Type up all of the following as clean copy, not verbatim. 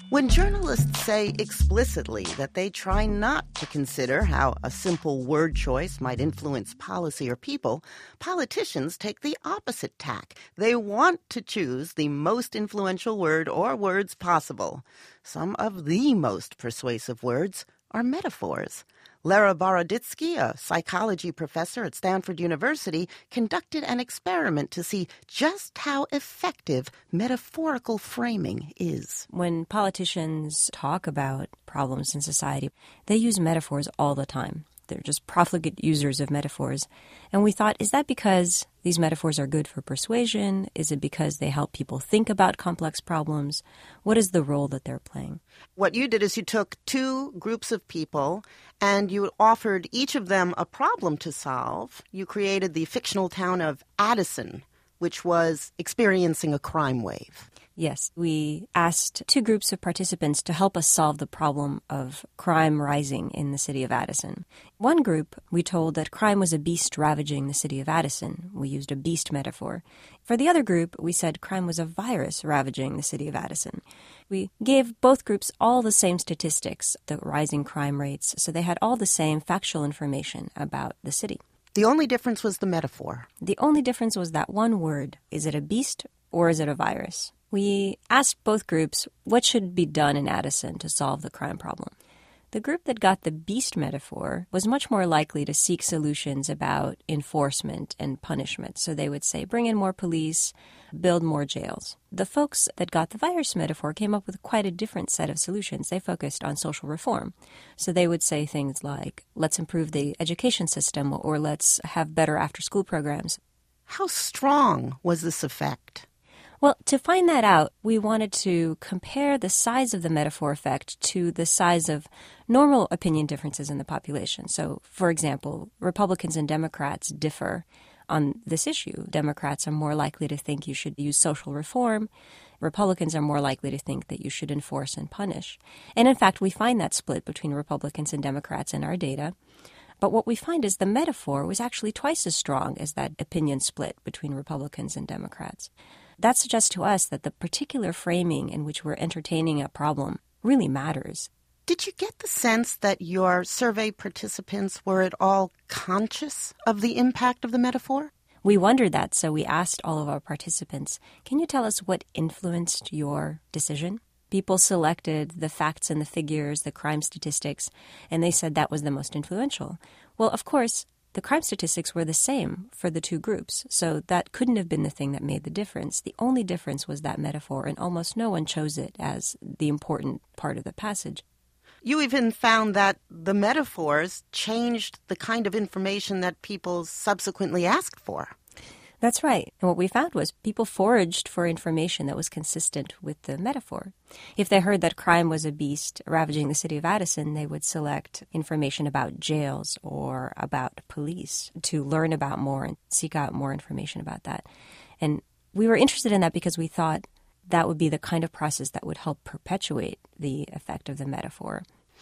When journalists say explicitly that they try not to consider how a simple word choice might influence policy or people, politicians take the opposite tack. They want to choose the most influential word or words possible. Some of the most persuasive words are metaphors. Lera Boroditsky, a psychology professor at Stanford University, conducted an experiment to see just how effective metaphorical framing is. When politicians talk about problems in society, they use metaphors all the time. They're just profligate users of metaphors. And we thought, is that because these metaphors are good for persuasion? Is it because they help people think about complex problems? What is the role that they're playing? What you did is you took two groups of people and you offered each of them a problem to solve. You created the fictional town of Addison, which was experiencing a crime wave. Yes, we asked two groups of participants to help us solve the problem of crime rising in the city of Addison. One group, we told that crime was a beast ravaging the city of Addison. We used a beast metaphor. For the other group, we said crime was a virus ravaging the city of Addison. We gave both groups all the same statistics, the rising crime rates, so they had all the same factual information about the city. The only difference was the metaphor. The only difference was that one word. Is it a beast or is it a virus? We asked both groups what should be done in Addison to solve the crime problem. The group that got the beast metaphor was much more likely to seek solutions about enforcement and punishment. So they would say, bring in more police, build more jails. The folks that got the virus metaphor came up with quite a different set of solutions. They focused on social reform. So they would say things like, let's improve the education system, or let's have better after-school programs. How strong was this effect? Well, to find that out, we wanted to compare the size of the metaphor effect to the size of normal opinion differences in the population. So, for example, Republicans and Democrats differ on this issue. Democrats are more likely to think you should use social reform. Republicans are more likely to think that you should enforce and punish. And in fact, we find that split between Republicans and Democrats in our data. But what we find is the metaphor was actually twice as strong as that opinion split between Republicans and Democrats. That suggests to us that the particular framing in which we're entertaining a problem really matters. Did you get the sense that your survey participants were at all conscious of the impact of the metaphor? We wondered that, so we asked all of our participants, can you tell us what influenced your decision? People selected the facts and the figures, the crime statistics, and they said that was the most influential. Well, of course, the crime statistics were the same for the two groups, so that couldn't have been the thing that made the difference. The only difference was that metaphor, and almost no one chose it as the important part of the passage. You even found that the metaphors changed the kind of information that people subsequently asked for. That's right. And what we found was people foraged for information that was consistent with the metaphor. If they heard that crime was a beast ravaging the city of Addison, they would select information about jails or about police to learn about more and seek out more information about that. And we were interested in that because we thought that would be the kind of process that would help perpetuate the effect of the metaphor.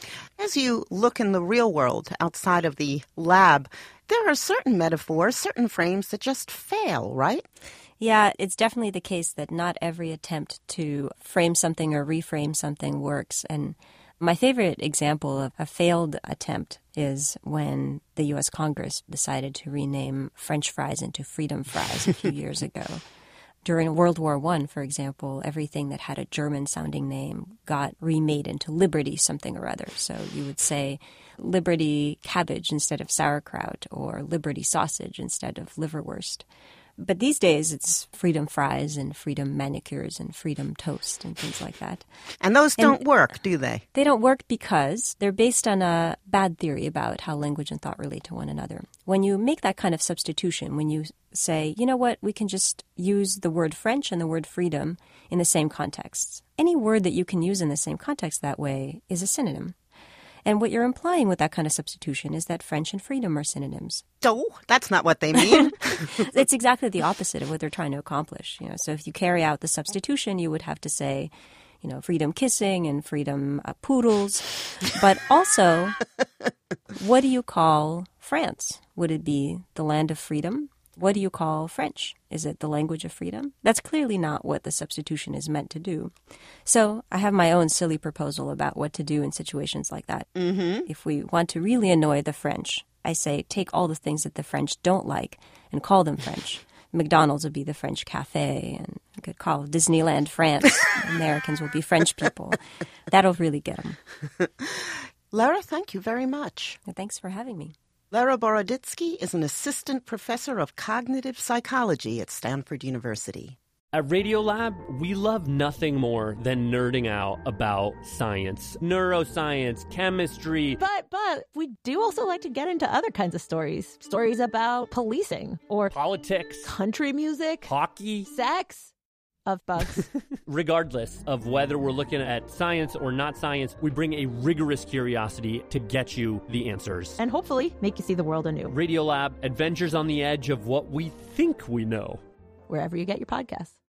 As you look in the real world outside of the lab, there are certain metaphors, certain frames that just fail, right? Yeah, it's definitely the case that not every attempt to frame something or reframe something works. And my favorite example of a failed attempt is when the U.S. Congress decided to rename French fries into freedom fries a few years ago. During World War I, for example, everything that had a German-sounding name got remade into Liberty something or other. So you would say Liberty cabbage instead of sauerkraut, or Liberty sausage instead of liverwurst. But these days, it's freedom fries and freedom manicures and freedom toast and things like that. And those don't work, do they? They don't work because they're based on a bad theory about how language and thought relate to one another. When you make that kind of substitution, when you say, you know what, we can just use the word French and the word freedom in the same contexts. Any word that you can use in the same context that way is a synonym. And what you're implying with that kind of substitution is that French and freedom are synonyms. Oh, that's not what they mean. It's exactly the opposite of what they're trying to accomplish. So if you carry out the substitution, you would have to say, freedom kissing and freedom poodles. But also, what do you call France? Would it be the land of freedom What do you call French? Is it the language of freedom? That's clearly not what the substitution is meant to do. So I have my own silly proposal about what to do in situations like that. If we want to really annoy the French, I say take all the things that the French don't like and call them French. McDonald's would be the French cafe, and I could call Disneyland France. Americans will be French people. That'll really get them. Lara, thank you very much. Thanks for having me. Lara Boroditsky is an assistant professor of cognitive psychology at Stanford University. At Radiolab, we love nothing more than nerding out about science, neuroscience, chemistry. But we do also like to get into other kinds of stories. Stories about policing or Politics, country music, hockey, sex, of bugs. Regardless of whether we're looking at science or not science, we bring a rigorous curiosity to get you the answers. And hopefully make you see the world anew. Radiolab, adventures on the edge of what we think we know. Wherever you get your podcasts.